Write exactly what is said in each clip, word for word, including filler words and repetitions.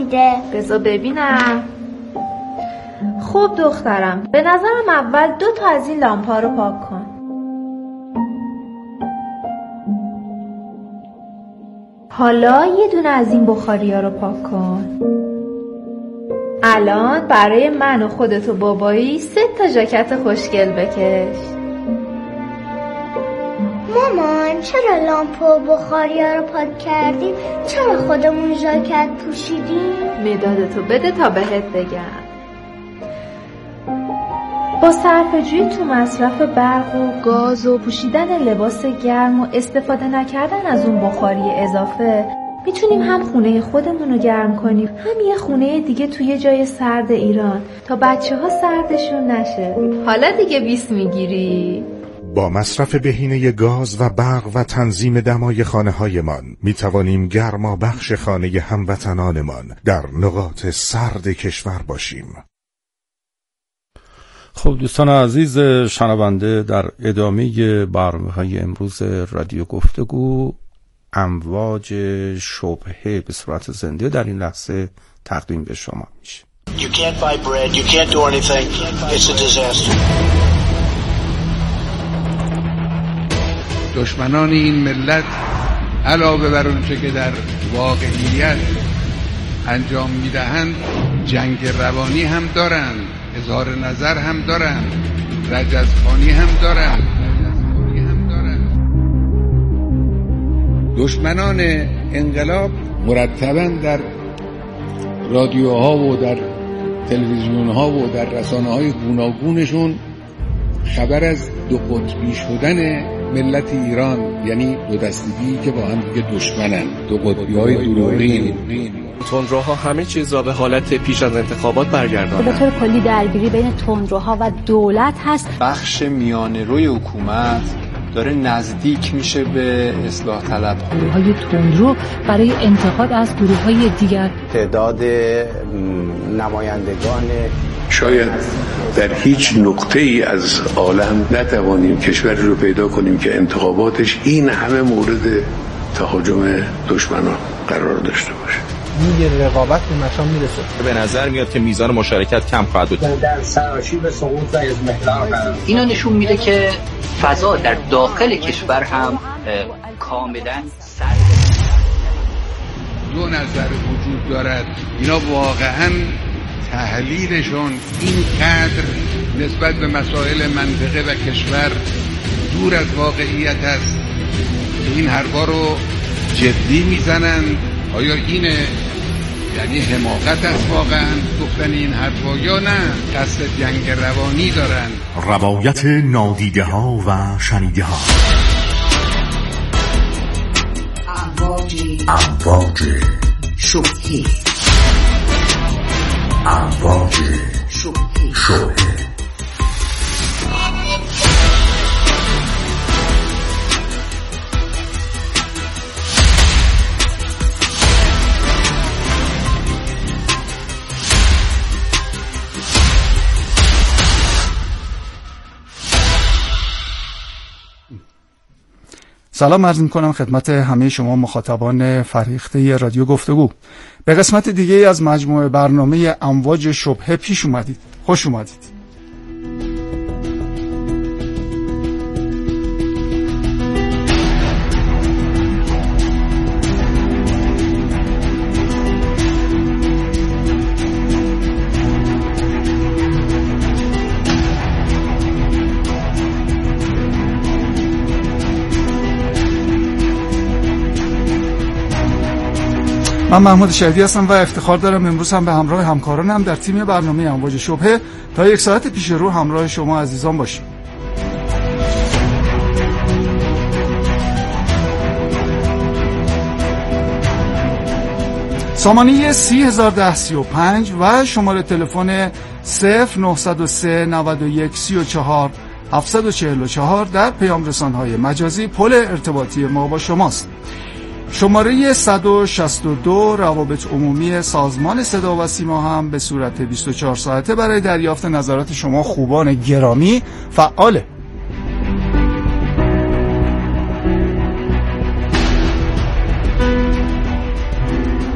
میده؟ بذار ببینم. خب دخترم، به نظرم اول دو تا از این لامپا رو پاک کن. حالا یه دونه از این بخاریا رو پاک کن. الان برای من و خودت و بابایی سه تا ژاکت خوشگل بکش. مامان چرا لامپا و بخاریا رو پاک کردیم؟ چرا خودمون ژاکت پوشیدیم؟ مدادتو بده تا بهت بگم. با صرفه‌جویی تو مصرف برق و گاز و پوشیدن لباس گرم و استفاده نکردن از اون بخاری اضافه میتونیم هم خونه خودمون رو گرم کنیم، هم یه خونه دیگه توی جای سرد ایران تا بچه ها سردشون نشه. حالا دیگه بیست میگیری؟ با مصرف بهینه گاز و برق و تنظیم دمای خانه هایمان می توانیم گرما بخش خانه هموطنانمان در نقاط سرد کشور باشیم. خب دوستان عزیز شنونده، در ادامه برنامه‌های امروز رادیو گفتگو امواج شبهه به صورت زنده در این لحظه تقدیم به شما میشه. You can't buy bread, you can't do anything. It's a disaster. دشمنان این ملت علاوه بر اونچه که در واقعیت انجام میدهند جنگ روانی هم دارند، اظهار نظر هم دارند، رجزخوانی هم دارند. دشمنان انقلاب مرتباً در رادیوها و در تلویزیونها و در رسانه‌های گوناگونشون خبر از دو قطبی شدن ملت ایران، یعنی دو دستگی که با هم دیگه دشمنن، دو قطبی‌های دروغین. تندروها همه چیز را به حالت پیش از انتخابات برگرداندن. به طور کلی درگیری بین تندروها و دولت هست. بخش میانه روی حکومت داره نزدیک میشه به اصلاح طلب. گروه‌های تندرو برای انتقاد از گروه‌های دیگر. تعداد نمایندگان شاید در هیچ نقطه ای از عالم نتوانیم کشوری رو پیدا کنیم که انتخاباتش این همه مورد تهاجم دشمنان قرار داشته باشه. میگه رقابت به مشام میرسه. به نظر میاد که میزان مشارکت کم خواهد بود. در سراشیب سقوط و اضمحلال قرار. اینا نشون میده که فضا در داخل کشور هم کاملا سرد. دو نظر وجود دارد. اینا واقعاً تحلیلشون این قدر نسبت به مسائل منطقه و کشور دور از واقعیت است که این حرفا رو جدی میزنن. آیا اینه یعنی حماقت است واقعا گفتن این حرفا یا نه قصد جنگ روانی دارن؟ روایت نادیده ها و شنیده ها. امواج شبهه امواج شبهه. سلام عرض می‌کنم خدمت همه شما مخاطبان فریخته رادیو گفتگو. به قسمت دیگه از مجموعه برنامه امواج شبهه پیش اومدید. خوش اومدید. من محمود شهیدی هستم و افتخار دارم امروز هم به همراه همکارانم در تیم برنامه امواج شبهه تا یک ساعت پیش رو همراه شما عزیزان باشیم. سامانه سی هزار ده سی و پنج و شماره تلفن صفر نه سه نود و یک سی و چهار هفتصد و چهل و چهار در پیام رسان‌های مجازی پل ارتباطی ما با شماست. شماره صد و شصت و دو روابط عمومی سازمان صدا و سیما هم به صورت بیست و چهار ساعته برای دریافت نظرات شما خوبان گرامی فعاله.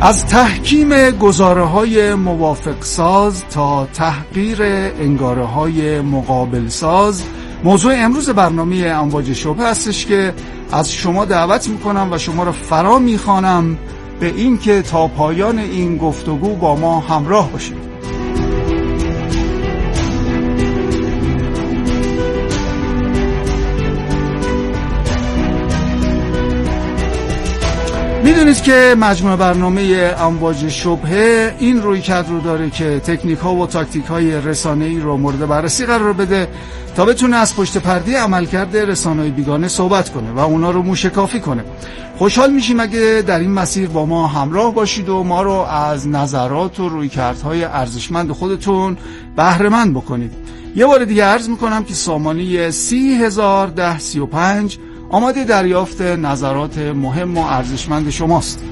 از تحکیم گزاره‌های موافق ساز تا تحقیر انگاره‌های مقابل ساز، موضوع امروز برنامه امواج شبهه هستش که از شما دعوت میکنم و شما را فرا میخوانم به این که تا پایان این گفتگو با ما همراه باشید. میدونید که مجموعه برنامه امواج شبهه این رویکرد رو داره که تکنیک ها و تاکتیک های رسانه‌ای رو مورد بررسی قرار بده تا بتونه از پشت پرده عملکرد رسانه‌های بیگانه صحبت کنه و اونا رو موشکافی کنه. خوشحال میشیم اگه در این مسیر با ما همراه باشید و ما رو از نظرات و رویکردهای ارزشمند خودتون بهره مند بکنید. یه بار دیگه عرض میکنم که سامانه سی هزار ده سی و پنج آماده دریافت نظرات مهم و ارزشمند شماست.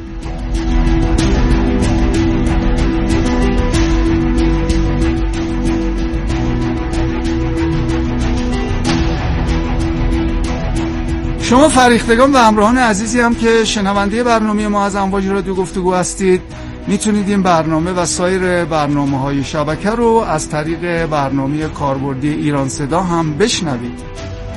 شما فریختگان و همراهان عزیزی هم که شنونده برنامه ما از امواج رادیو گفتگو هستید، میتونید این برنامه و سایر برنامه‌های شبکه رو از طریق برنامه کاربردی ایران صدا هم بشنوید.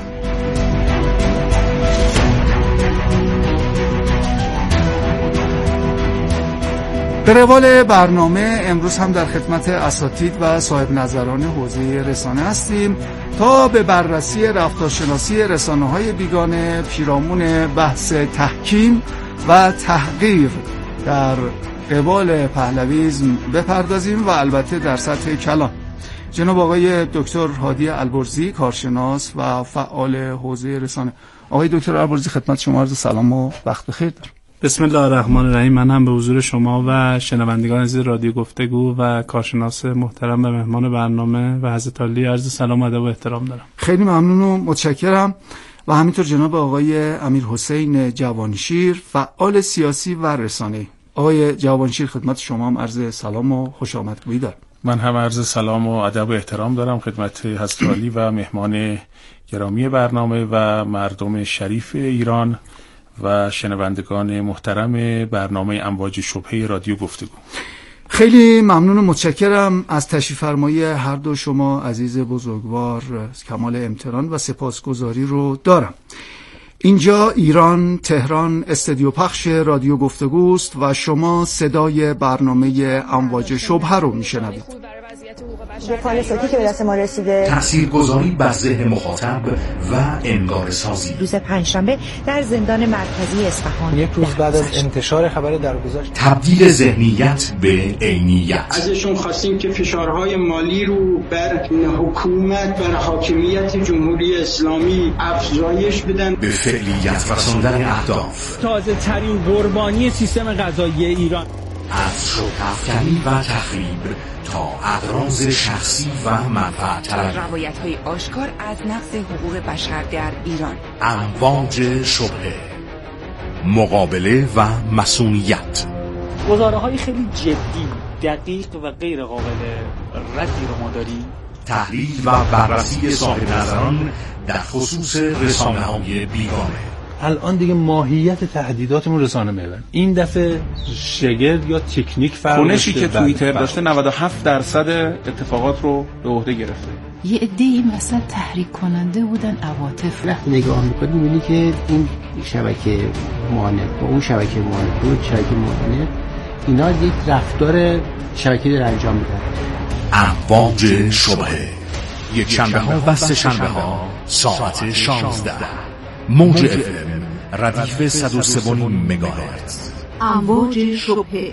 به روال برنامه امروز هم در خدمت اساتید و صاحب نظران حوزه رسانه هستیم تا به بررسی رفتارشناسی رسانه‌های بیگانه پیرامون بحث تحکیم و تحقیر در قبال پهلویسم بپردازیم و البته در سطح کلان. جناب آقای دکتر هادی البرزی، کارشناس و فعال حوزه رسانه. آقای دکتر البرزی، خدمت شما عرض سلام و وقت بخیر دارم. بسم الله الرحمن الرحیم. من هم به حضور شما و شنوندگان عزیز رادیو گفتگو و کارشناس محترم و مهمان برنامه و حضرت عالی عرض سلام و ادب و احترام دارم. خیلی ممنون و متشکرم. و همینطور جناب آقای امیرحسین جوانشیر، فعال سیاسی و رسانه‌ای. آقای جوانشیر، خدمت شما هم عرض سلام و خوش آمدگویی دارم. من هم عرض سلام و ادب و احترام دارم خدمت حضرت عالی و مهمان گرامی برنامه و مردم شریف ایران و شنوندگان محترم برنامه امواج شبهه رادیو گفتگو. خیلی ممنون و متشکرم از تشریف فرمایی هر دو شما عزیز بزرگوار. کمال امتنان و سپاسگزاری رو دارم. اینجا ایران، تهران، استودیو پخش رادیو گفتگوست و شما صدای برنامه امواج شبهه رو میشنوید. فالساتی که به دست ما رسیده، تاثیرگذاری بر ذهن مخاطب و انگار سازی. روز پنجشنبه در زندان مرکزی اصفهان، یک روز بعد از انتشار خبر درگذشت، تبدیل ذهنیت به عینیت. ازشون خواستیم که فشارهای مالی رو بر حکومت، بر حاکمیت جمهوری اسلامی افزایش بدن، به فعلیت رساندن اهداف. تازه ترین قربانی سیستم قضایی ایران از شوک‌افکنی و تخریب تا اغراض شخصی و منفعت طلبی، روایت‌های آشکار از نقض حقوق بشر در ایران. امواج شبهه، مقابله و مسئولیت. گزاره‌های خیلی جدی، دقیق و غیر قابل ردی رو ما داریم. تحلیل و بررسی صاحب نظران در خصوص رسانه‌های بیگانه. الان دیگه ماهیت تهدیداتمون رسانه محور. این دفعه شگرد یا تکنیک فرق کنشی که توییتر داشته نود و هفت درصد اتفاقات رو به عهده گرفته. یه عده‌ای مثلا تحریک کننده بودن عواطف. وقتی نگاه می‌کنی می‌بینی که این شبکه معاند با اون شبکه معاند اون شبکه معاند اینا یک رفتار شبکه‌ای داره انجام میدن. امواج شبهه، یک شنبه ها و سه شنبه ها ساعت شانزده، موج اف ام ردیف صد و سه و نیم مگاهرتز. امواج شبهه.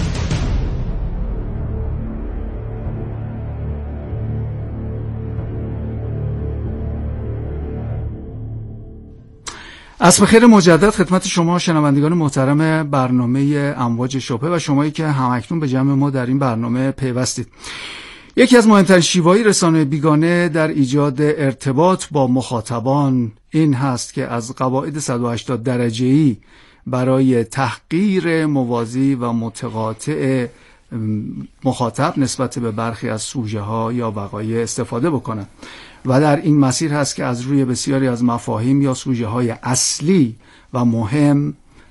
عصر خیر مجدد خدمت شما شنوندگان محترم برنامه امواج شبهه و شمایی که همکنون به جمع ما در این برنامه پیوستید. یکی از مهمترین شیوه‌های رسانه بیگانه در ایجاد ارتباط با مخاطبان این هست که از قواعد صد و هشتاد درجه‌ای برای تحقیر موازی و متقاطع مخاطب نسبت به برخی از سوژه‌ها یا وقایع استفاده بکنند و در این مسیر هست که از روی بسیاری از مفاهیم یا سوژه‌های اصلی و مهم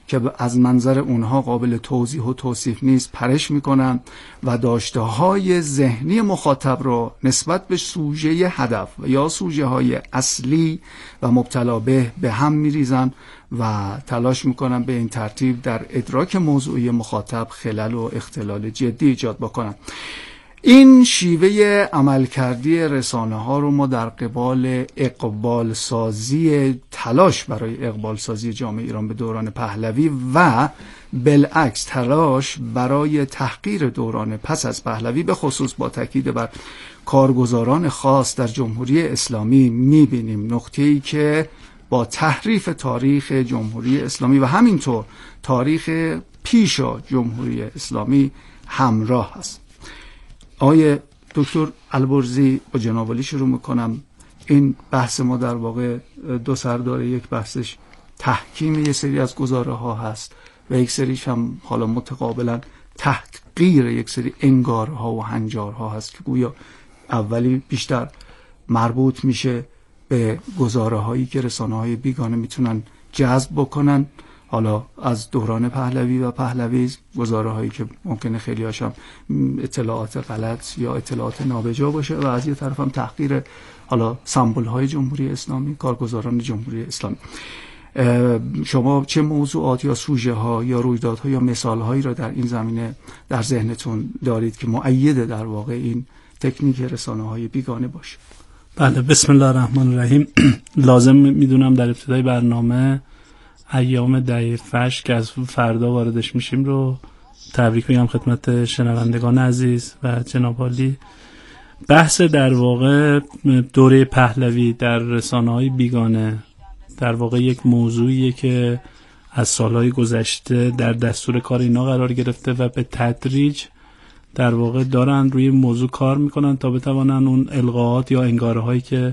که از منظر اونها قابل توضیح و توصیف نیست پرش میکنن و داشته های ذهنی مخاطب رو نسبت به سوژه هدف و یا سوژه های اصلی و مبتلا به به هم میریزن و تلاش میکنن به این ترتیب در ادراک موضوعی مخاطب خلل و اختلال جدی ایجاد بکنن. این شیوه عملکردی رسانه ها رو ما در قبال اقبال سازی تلاش برای اقبال سازی جامعه ایران به دوران پهلوی و بالعکس تلاش برای تحقیر دوران پس از پهلوی به خصوص با تاکید بر کارگزاران خاص در جمهوری اسلامی میبینیم، نقطه‌ای که با تحریف تاریخ جمهوری اسلامی و همینطور تاریخ پیشا جمهوری اسلامی همراه است. آقای دکتر البرزی با جناب عالی شروع میکنم. این بحث ما در واقع دو سر داره، یک بحثش تحکیم یک سری از گزاره ها هست و یک سریش هم حالا متقابلا تحقیر یک سری انگارها و هنجارها هست که گویا اولی بیشتر مربوط میشه به گزاره هایی که رسانه های بیگانه میتونن جذب بکنن، حالا از دوران پهلوی و پهلوی، گزاره هایی که ممکنه خیلی هاشم اطلاعات غلط یا اطلاعات نابجا باشه و از یه طرف هم تحقیر حالا سمبل های جمهوری اسلامی، کارگزاران جمهوری اسلامی. شما چه موضوعات یا سوژه ها یا رویدادها یا مثال هایی را در این زمینه در ذهنتون دارید که مؤید در واقع این تکنیک رسانه های بیگانه باشه؟ بله، بسم الله الرحمن الرحیم. لازم میدونم در ابتدای برنامه ایام دهه فش که از فردا واردش میشیم رو تبریک بگم خدمت شنوندگان عزیز و جناب عالی. بحث در واقع دوره پهلوی در رسانه‌های بیگانه در واقع یک موضوعیه که از سالهای گذشته در دستور کار اینا قرار گرفته و به تدریج در واقع دارن روی موضوع کار میکنن تا بتوانن اون القاءات یا انگاره هایی که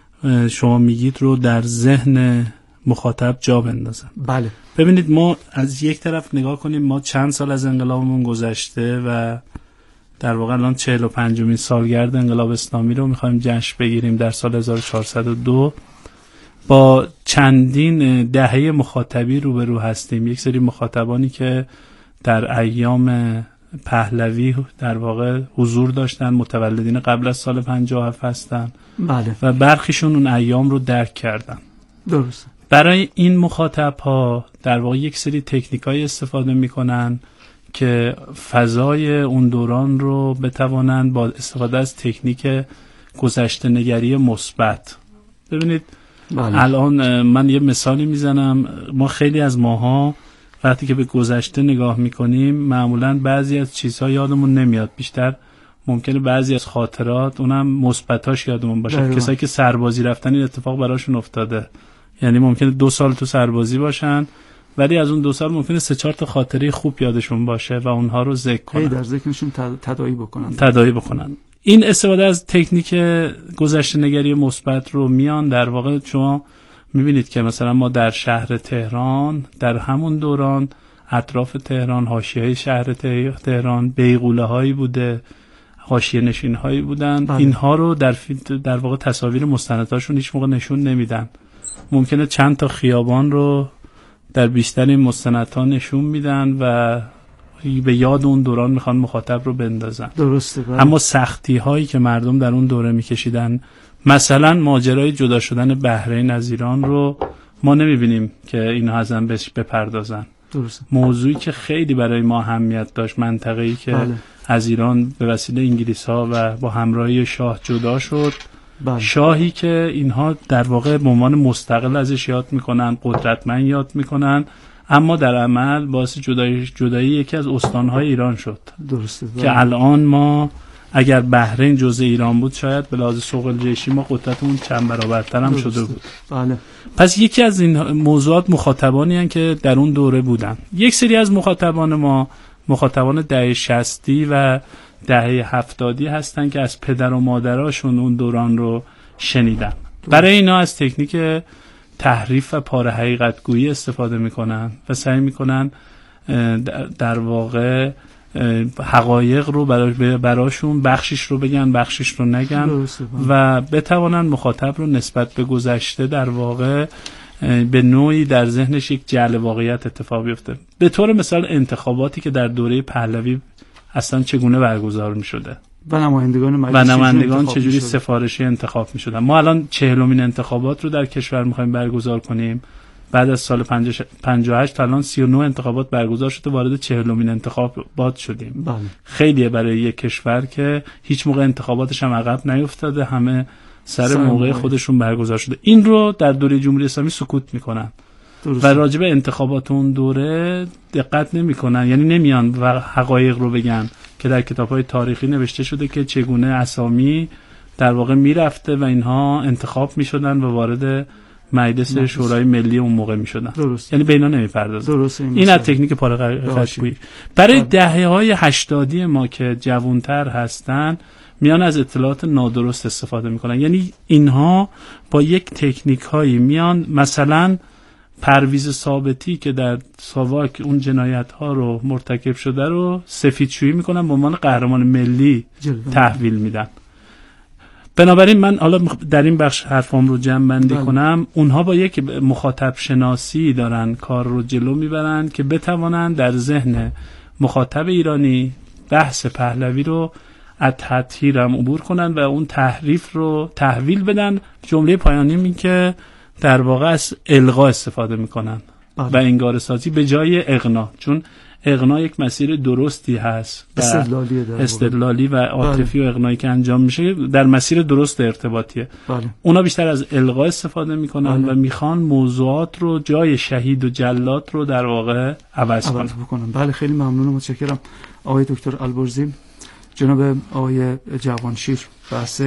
شما میگید رو در ذهن مخاطب جا بندازن. بله. ببینید، ما از یک طرف نگاه کنیم، ما چند سال از انقلابمون گذشته و در واقع الان چهل و پنجمین سالگرد انقلاب اسلامی رو میخوایم جشن بگیریم در سال هزار و چهارصد و دو. با چندین دهه مخاطبی روبرو هستیم. یک سری مخاطبانی که در ایام پهلوی در واقع حضور داشتن، متولدین قبل از سال پنجاه و هفت هستن. بله. و برخیشون اون ایام رو درک کردن. درست. برای این مخاطب ها در واقع یک سری تکنیکای استفاده میکنن که فضای اون دوران رو بتوانن با استفاده از تکنیک گذشته نگری مثبت. ببینید، بله. الان من یه مثالی میزنم. ما خیلی از ماها وقتی که به گذشته نگاه میکنیم معمولاً بعضی از چیزها یادمون نمیاد، بیشتر ممکنه بعضی از خاطرات اونم مثبتاش یادمون باشه. بله. کسایی که سربازی رفتن این اتفاق براشون افتاده، یعنی ممکنه دو سال تو سربازی باشن ولی از اون دو سال ممکنه سه چهار تا خاطره خوب یادشون باشه و اونها رو ذکر کنن، هی در ذکرشون تداعی بکنن تداعی بکنن. این استفاده از تکنیک گذشته نگری مثبت رو میان در واقع شما میبینید که مثلا ما در شهر تهران در همون دوران اطراف تهران، حاشیه شهر تهران بیغوله هایی بوده، حاشیه نشین هایی بودن. بله. اینها رو در در واقع تصاویر مستنداتشون هیچ موقع نشون نمیدن. ممکنه چند تا خیابان رو در بیشتر این مستندها نشون میدن و به یاد اون دوران میخوان مخاطب رو بندازن. درسته. بله. اما سختی هایی که مردم در اون دوره میکشیدن، مثلا ماجرای جدا شدن بحرین از ایران رو ما نمیبینیم که اینها ازن بهش بپردازن. درسته. موضوعی که خیلی برای ما اهمیت داشت، منطقه‌ای که بله. از ایران به وسیله انگلیس ها و با همراهی شاه جدا شد. بله. شاهی که اینها در واقع به عنوان مستقل ازش یاد میکنن، قدرتمند یاد میکنن، اما در عمل باعث جدایی جدایی یکی از استانهای ایران شد. درسته. بله. که الان ما اگر بحرین جزء ایران بود شاید به لحاظ سوق جیشی ما قدرتمون چند برابرتر هم شده بود. بله. پس یکی از این موضوعات مخاطبانی هستند که در اون دوره بودن. یک سری از مخاطبان ما مخاطبان دهه شصتی و دهه هفتادی هستن که از پدر و مادراشون اون دوران رو شنیدن. برای اینا از تکنیک تحریف و پاره حقیقت گویی استفاده میکنن و سعی میکنن در واقع حقایق رو براشون بخشش رو بگن بخشش رو نگن و بتوانن مخاطب رو نسبت به گذشته در واقع به نوعی در ذهنش یک جعل واقعیت اتفاق بیفته. به طور مثال انتخاباتی که در دوره پهلوی اصلا چگونه برگزار می شده و نمایندگان مجلس و نمایندگان چجوری سفارشی انتخاب می شدن. ما الان چهلمین انتخابات رو در کشور می‌خوایم برگزار کنیم. بعد از سال پنجاه و هشت تا الان سی و نه انتخابات برگزار شده، وارد چهلمین انتخابات شدیم. بله. خیلیه برای یک کشور که هیچ موقع انتخاباتش هم عقب نیفتاده، همه سر موقع خودشون برگزار شده. این رو در دوره جمهوری اسلامی سکوت میکنن و راجع به انتخابات اون دوره دقت نمیکنن، یعنی نمیان و حقایق رو بگن که در کتاب‌های تاریخی نوشته شده که چگونه اسامی در واقع میرفته و اینها انتخاب میشدن و وارد مجلس شورای ملی اون موقع میشدن. یعنی به اینا نمیپردازن. این, این از تکنیک پاره‌قشگویی. برای دهه‌های هشتادی ما که جوانتر هستن میان از اطلاعات نادرست استفاده میکنن. یعنی اینها با یک تکنیک هایی میان، مثلا پرویز ثابتی که در ساواک اون جنایت ها رو مرتکب شده رو سفیدشویی میکنن، به عنوان قهرمان ملی تحویل میدن. بنابراین من حالا در این بخش حرفام رو جمع بندی کنم، اونها با یک مخاطب شناسی دارن کار رو جلو میبرن که بتوانن در ذهن مخاطب ایرانی بحث پهلوی رو از تطهیر هم عبور کنن و اون تحریف رو تحویل بدن. جمله پایانی این که در واقع از الغا استفاده میکنن و انگار سازی به جای اقنا، چون اقنا یک مسیر درستی هست، استدلالی استدلالی و عاطفی و اقنایی که انجام میشه در مسیر درست ارتباطیه. بله. اونا بیشتر از الغا استفاده میکنن بله. و میخوان موضوعات رو، جای شهید و جلاد رو در واقع عوض کنن. بله خیلی ممنونم، متشکرم آقای دکتر البرزی. جناب آقای جوانشیر، بحث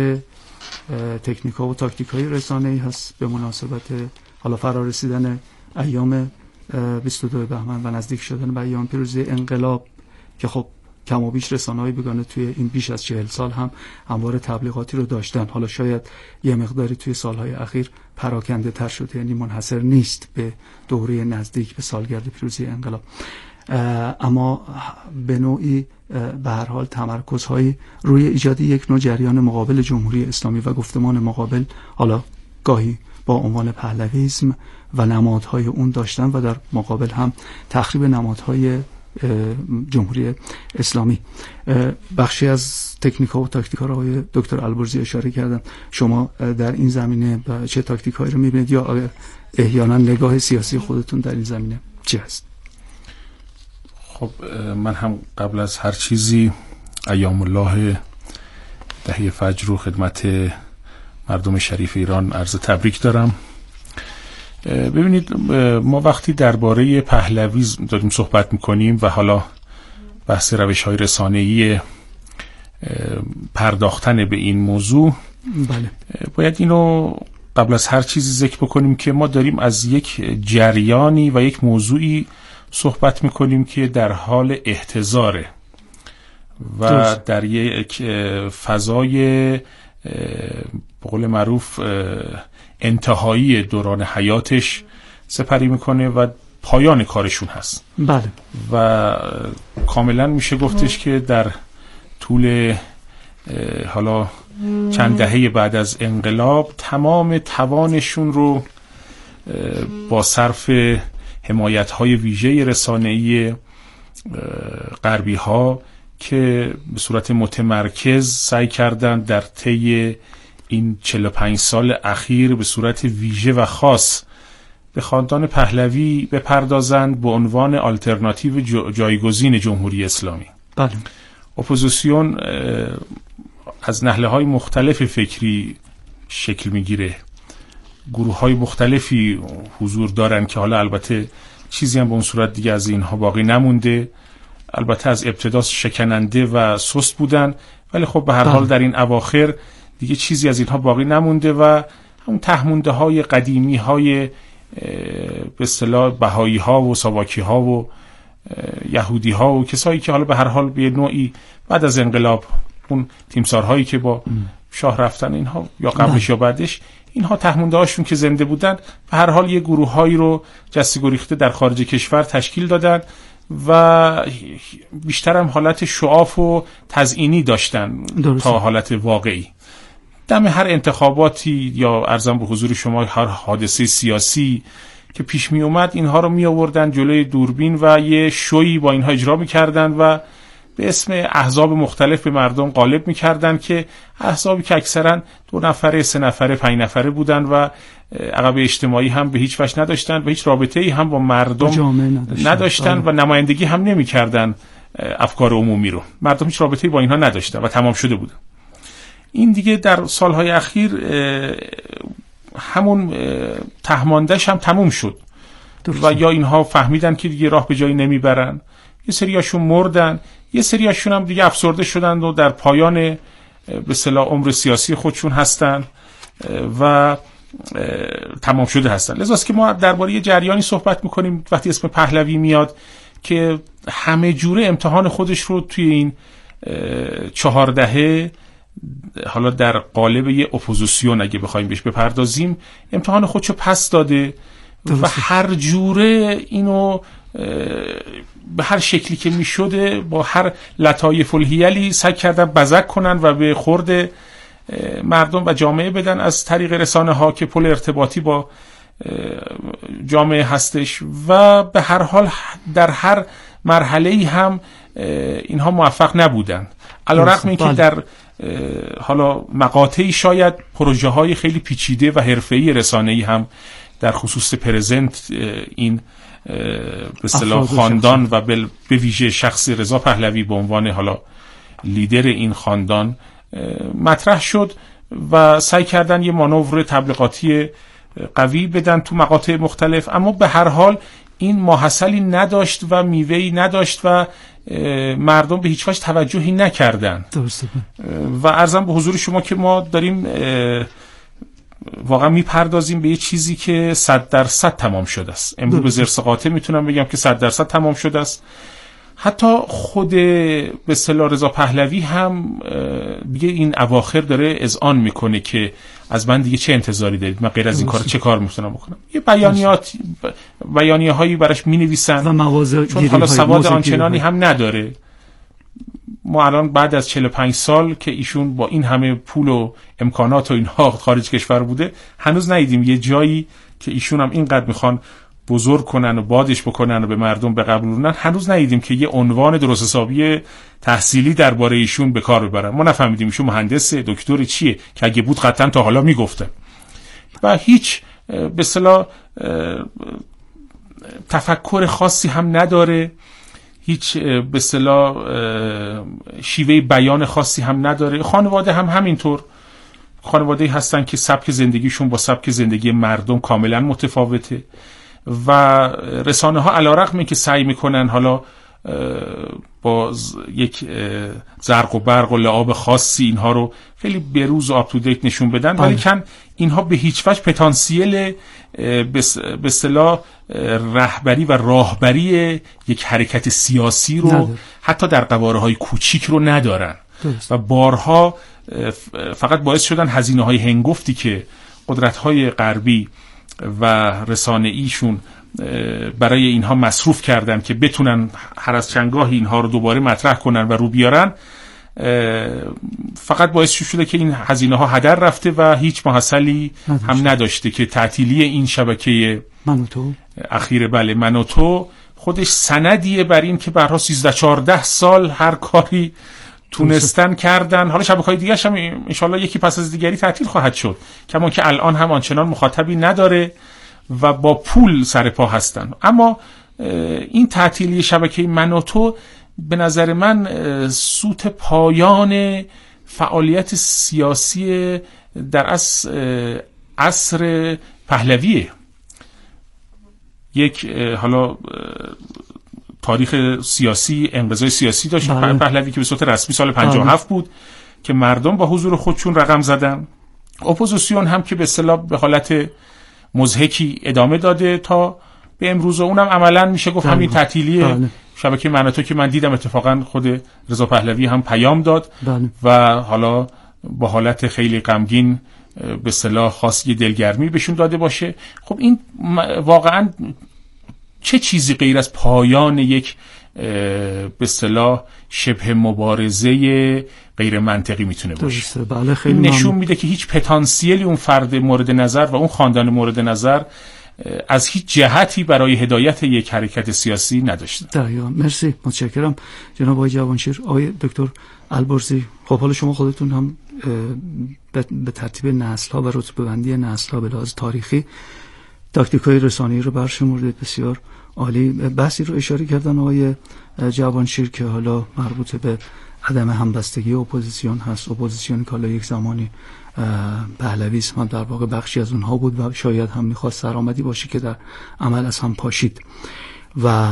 تکنیک‌ها و تاکتیک‌های رسانه‌ای هست به مناسبت حالا فرارسیدن ایام بیست و دو بهمن و نزدیک شدن به ایام پیروزی انقلاب که خب کم و بیش رسانه‌های بیگانه توی این بیش از چهل سال هم همواره تبلیغاتی رو داشتن. حالا شاید یه مقداری توی سالهای اخیر پراکنده تر شده، یعنی منحصر نیست به دوره نزدیک به سالگرد پیروزی انقلاب، اما به نوعی به هر حال تمرکزهایی روی ایجاد یک نوع جریان مقابل جمهوری اسلامی و گفتمان مقابل، حالا گاهی با عنوان پهلویسم و نمادهای اون داشتن و در مقابل هم تخریب نمادهای جمهوری اسلامی. بخشی از تکنیک ها و تاکتیک ها را آقای دکتر البرزی اشاره کردن. شما در این زمینه چه تاکتیک هایی رو میبینید یا احیانا نگاه سیاسی خودتون در این زمینه چی هست؟ خب من هم قبل از هر چیزی ایام الله دهه فجر رو خدمت مردم شریف ایران عرض تبریک دارم. ببینید ما وقتی درباره پهلویسم داریم صحبت میکنیم و حالا بحث روش‌های رسانه‌ای پرداختن به این موضوع، بله. باید اینو قبل از هر چیزی ذکر بکنیم که ما داریم از یک جریانی و یک موضوعی صحبت میکنیم که در حال احتضاره و دوست. در یک فضای به قول معروف انتهایی دوران حیاتش سپری میکنه و پایان کارشون هست. بله. و کاملا میشه گفتش که در طول حالا چند دهه بعد از انقلاب تمام توانشون رو با صرف حمایت‌های ویژه رسانه‌ای غربی‌ها که به صورت متمرکز سعی کردن در طی این چهل و پنج سال اخیر به صورت ویژه و خاص به خاندان پهلوی بپردازند به عنوان آلترناتیو جایگزین جمهوری اسلامی. بله. اپوزیسیون از نهله‌های مختلف فکری شکل میگیره، گروه‌های مختلفی حضور دارن که حالا البته چیزی هم به اون صورت دیگه از اینها باقی نمونده، البته از ابتدا شکننده و سست بودن، ولی خب به هر حال در این اواخر دیگه چیزی از اینها باقی نمونده و اون تهمونده های قدیمی های به اصطلاح بهایی ها و ساواکی ها و یهودی ها و کسایی که حالا به هر حال به نوعی بعد از انقلاب اون تیمسارهایی که با شاه رفتن اینها یا قبلش یا بعدش، اینها تهمونده هاشون که زنده بودن به هر حال یه گروه هایی رو جسته گریخته در خارج کشور تشکیل دادن و بیشتر هم حالت شعاف و تزیینی داشتن درست. تا حالت واقعی. دم هر انتخاباتی یا عرضم به حضور شما هر حادثه سیاسی که پیش می اومد اینها رو می آوردن جلوی دوربین و یه شویی با اینها اجرا می کردن و به اسم احزاب مختلف به مردم غالب می کردن که احزابی که اکثرا دو نفره، سه نفره، پنج نفره بودن و عقب اجتماعی هم به هیچ وجه نداشتن و هیچ رابطه‌ای هم با مردم نداشتن, نداشتن و نمایندگی هم نمی کردن افکار عمومی رو. مردم هیچ رابطه‌ای با اینها نداشتن و تمام شده بودن. این دیگه در سالهای اخیر همون تهماندهش هم تموم شد درست. و یا اینها فهمیدن که دیگه راه به جایی نمیبرن، یه سریاشون مردن، یه سریاشون هم دیگه افسرده شدن و در پایان به اصطلاح عمر سیاسی خودشون هستن و تمام شده هستن. لذاست که ما درباره یه جریانی صحبت میکنیم وقتی اسم پهلوی میاد که همه جوره امتحان خودش رو توی این چهار دهه، حالا در قالب یه اپوزیسیون اگه بخوایم بهش بپردازیم، امتحان خودشو پس داده درسته. و هر جوره اینو به هر شکلی که می شده با هر لطایف الحیلی سعی کردن بزک کنن و به خورد مردم و جامعه بدن از طریق رسانه ها که پل ارتباطی با جامعه هستش و به هر حال در هر مرحله‌ای هم اینها موفق نبودن، علی‌رغم اینکه در حالا مقاطعی شاید پروژه های خیلی پیچیده و حرفه‌ای رسانه‌ای هم در خصوص پرزنت این به اصطلاح خاندان و به ویژه شخص رضا پهلوی به عنوان حالا لیدر این خاندان مطرح شد و سعی کردن یه مانور تبلیغاتی قوی بدن تو مقاطع مختلف، اما به هر حال این ماحصلی نداشت و میوه‌ای نداشت و مردم به هیچ وجه توجهی نکردن. درسته. و عرضم به حضور شما که ما داریم واقعا میپردازیم به یه چیزی که صد درصد تمام شده است. امروز به زرس قاطع میتونم بگم که صد درصد تمام شده است. حتی خود به اصطلاح رضا پهلوی هم دیگه این اواخر داره اذعان میکنه که از من دیگه چه انتظاری دارید، من غیر از این کار چه کار میتونم بکنم. یه بیانیات بیانیه هایی براش مینویسن و مواضع چون حالا سواد آنچنانی هم نداره. ما الان بعد از چهل و پنج سال که ایشون با این همه پول و امکانات و اینها خارج کشور بوده، هنوز ندیدیم یه جایی که ایشون هم اینقدر میخوان بزرگ کنن و بادش بکنن و به مردم بقبولونن، هنوز ندیدیم که یه عنوان درست حسابی تحصیلی درباره ایشون به کار ببرن. ما نفهمیدیم ایشون مهندس دکتر چیه که اگه بود قطعا تا حالا میگفتن. و هیچ به اصطلاح تفکر خاصی هم نداره، هیچ به اصطلاح شیوه بیان خاصی هم نداره. خانواده هم همینطور، خانواده‌ای هستن که سبک زندگیشون با سبک زندگی مردم کاملا متفاوته و رسانه ها علی‌رغم اینکه سعی میکنن حالا با یک زرق و برق و لعاب خاصی اینها رو خیلی بروز و آپ تو دیت نشون بدن، ولی کن اینها به هیچ وجه پتانسیل به اصطلاح رهبری و راهبری یک حرکت سیاسی رو نداره. حتی در قواره‌های کوچیک رو ندارن درست. و بارها فقط باعث شدن هزینه‌های هنگفتی که قدرت‌های غربی و رسانه‌ایشون برای اینها مصروف کردن که بتونن هر از چندگاهی اینها رو دوباره مطرح کنن و رو بیارن، فقط باعث شده که این هزینه ها هدر رفته و هیچ محصلی هم نداشته که تعطیلی این شبکه منوتو اخیر بله منوتو خودش سندیه بر این که برها سیزده چهارده سال هر کاری تونستن کردن. حالا شبکه‌های دیگه هم انشالله یکی پس از دیگری تعطیل خواهد شد، کما که الان هم آنچنان مخاطبی نداره و با پول سر پا هستن. اما این تعطیلی شبکه منوتو به نظر من سوت پایان فعالیت سیاسی در عصر, عصر پهلویه. یک حالا تاریخ سیاسی انقضای سیاسی داشت بله. پهلوی که به صورت رسمی سال پنجاه و هفت بود که مردم با حضور خودشون رقم زدن، اپوزیسیون هم که به اصطلاح به حالت مضحکی ادامه داده تا به امروز و اونم عملاً میشه گفت همین تعطیلی بله. شبکه منوتو که من دیدم اتفاقا خود رضا پهلوی هم پیام داد بله. و حالا با حالت خیلی غمگین به اصطلاح خاص یه دلگرمی بهشون داده باشه. خب این واقعاً چه چیزی غیر از پایان یک به اصطلاح شبه مبارزه غیر منطقی میتونه باشه. بله خیلی نشون میده که هیچ پتانسیلی اون فرد مورد نظر و اون خاندان مورد نظر از هیچ جهتی برای هدایت یک حرکت سیاسی نداشته. دقیقاً. مرسی، متشکرم جناب آقای جوانشیر. آقای دکتر البرزی، خب حالا شما خودتون هم به ترتیب نسل‌ها و رتبه‌بندی نسل‌ها به لحاظ تاریخی تاکتیک‌های رسانه‌ای رو برشمردید، بسیار عالی. بحثی رو اشاره کردن آقای جوانشیر که حالا مربوط به عدم همبستگی اپوزیسیون هست. اپوزیسیون که حالا یک زمانی پهلویسم هم در واقع بخشی از اونها بود و شاید هم میخواست سرآمدی باشه که در عمل از هم پاشید و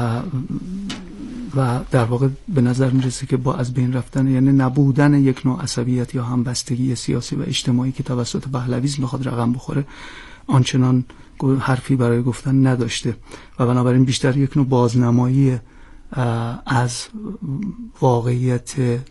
و در واقع به نظر میرسه که با از بین رفتن، یعنی نبودن یک نوع عصبیت یا همبستگی سیاسی و اجتماعی که توسط پهلویسم میخواد رقم بخوره، آنچنان حرفی برای گفتن نداشته و بنابراین بیشتر یک نوع بازنمایی از واقعیت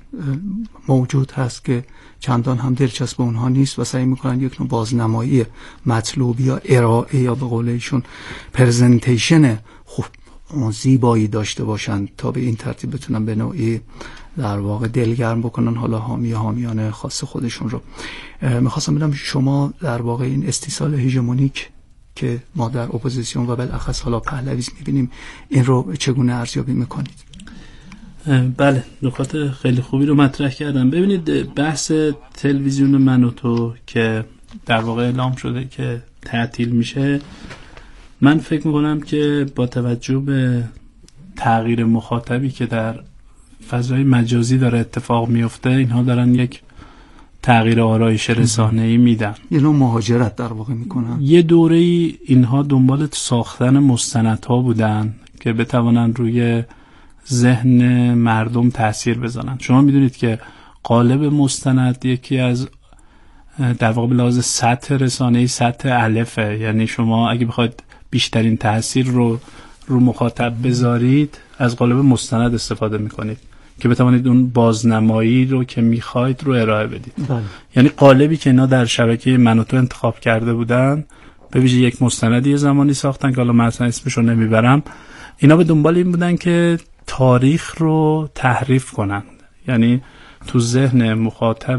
موجود هست که چندان هم دلچسب اونها نیست و سعی میکنن یک نوع بازنمایی مطلوب یا ارائه یا به قول ایشون پرزنتیشن خوب زیبایی داشته باشن تا به این ترتیب بتونن به نوعی در واقع دلگرم بکنن حالا حامی حامیان خاص خودشون رو. میخواستم بدم شما در واقع این استیصال هژمونیک که ما در اپوزیسیون و بالاخص حالا پهلویسم میبینیم، این رو چگونه ارزیابی میکنید؟ بله، نکات خیلی خوبی رو مطرح کردم. ببینید، بحث تلویزیون من و تو که در واقع اعلام شده که تعطیل میشه، من فکر میکنم که با توجه به تغییر مخاطبی که در فضای مجازی داره اتفاق میفته، اینها دارن یک تغییر آرایش رسانه‌ای میدن، یه نوع مهاجرت در واقع میکنن. یه دوره‌ای اینها دنبال ساختن مستندها بودن که بتوانن روی ذهن مردم تأثیر بزنن. شما میدونید که قالب مستند یکی از در واقع به لحاظ سطح رسانه‌ای سطح الفه، یعنی شما اگه بخواید بیشترین تأثیر رو رو مخاطب بذارید از قالب مستند استفاده میکنید که بتوانید اون بازنمایی رو که میخواید رو ارائه بدید. بله. یعنی قالبی که اینا در شبکه من و تو انتخاب کرده بودن، به ویژه یک مستندی یه زمانی ساختن که حالا من اصلا اسمشو نمیبرم، اینا به دنبال این بودن که تاریخ رو تحریف کنن، یعنی تو ذهن مخاطب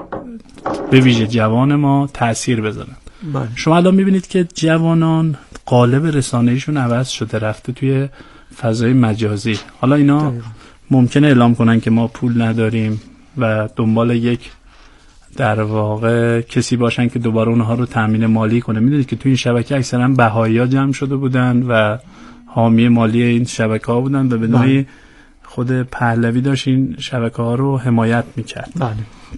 به ویژه جوان ما تأثیر بذارن. بله. شما الان میبینید که جوانان قالب رسانه‌ایشون عوض شده، رفته توی فضای مجازی. حالا اینا دقیقا. ممکنه اعلام کنن که ما پول نداریم و دنبال یک در واقع کسی باشن که دوباره اونها رو تامین مالی کنه. میدونید که توی این شبکه اکثرا بهایی‌ها جمع شده بودن و حامی مالی این شبکه‌ها بودن و به نوعی خود پهلوی داشت این شبکه‌ها رو حمایت می‌کرد. بله.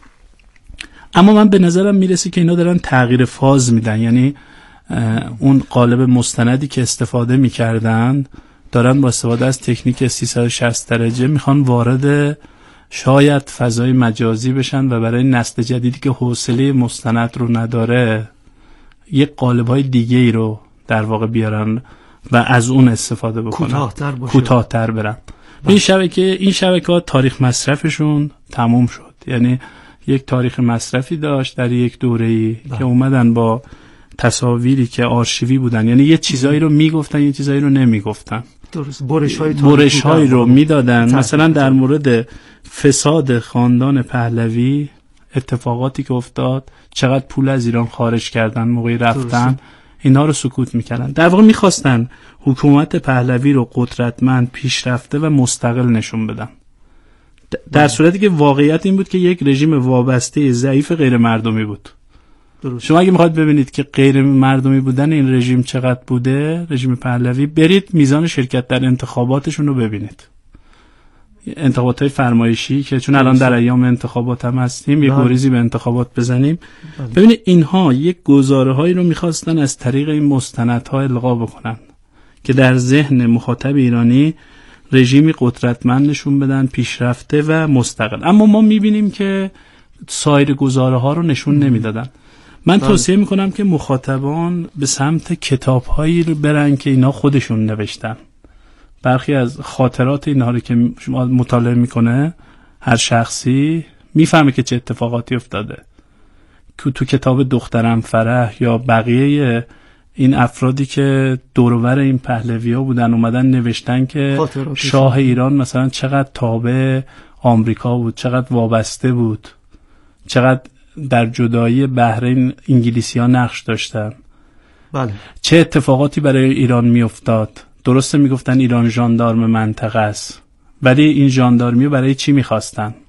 اما من به نظرم میرسه که اینا دارن تغییر فاز میدن، یعنی اون قالب مستندی که استفاده میکردن دارن با استفاده از تکنیک سیصد و شصت درجه میخوان وارد شاید فضای مجازی بشن و برای نسل جدیدی که حوصله مستند رو نداره یک قالب‌های دیگه ای رو در واقع بیارن و از اون استفاده بکنن، کوتاه‌تر باشه، کوتاه‌تر برن. این شبکه این شبکه‌ها تاریخ مصرفشون تموم شد، یعنی یک تاریخ مصرفی داشت در یک دوره‌ای که اومدن با تصاویری که آرشیوی بودن، یعنی یه چیزایی رو میگفتن یه چیزایی رو نمیگفتن، درست برش‌های برش‌هایی رو میدادن. مثلا در مورد فساد خاندان پهلوی اتفاقاتی که افتاد، چقدر پول از ایران خارج کردن موقعی رفتن، درست. اینا رو سکوت میکردن. در واقع میخواستن حکومت پهلوی رو قدرتمند، پیشرفته و مستقل نشون بدن، در صورتی که واقعیت این بود که یک رژیم وابسته ضعیف غیر مردمی بود. درست. شما اگه میخواید ببینید که غیر مردمی بودن این رژیم چقدر بوده، رژیم پهلوی، برید میزان شرکت در انتخاباتشون رو ببینید، انتخابات های فرمایشی که چون الان در ایام انتخابات هم هستیم یه گریزی به انتخابات بزنیم. ببینید اینها یک گزاره هایی رو میخواستن از طریق این مستندها القا بکنن که در ذهن مخاطب ایرانی رژیمی قدرتمند نشون بدن، پیشرفته و مستقل. اما ما میبینیم که سایر گزاره ها رو نشون نمیدادن. من توصیه میکنم که مخاطبان به سمت کتاب هایی رو برن که اینا خودشون نوشتن. برخی از خاطرات اینها رو که شما مطالعه میکنه هر شخصی میفهمه که چه اتفاقاتی افتاده. تو تو کتاب دخترم فرح یا بقیه این افرادی که دور و بر این پهلوی‌ها بودن اومدن نوشتن که شاه ایران مثلا چقدر تابع آمریکا بود، چقدر وابسته بود، چقدر در جدایی بحرین انگلیسی‌ها نقش داشتن. بله. چه اتفاقاتی برای ایران میافتاد. درسته میگفتن ایران ژاندارم منطقه است، ولی این ژاندارمی برای چی میخواستن؟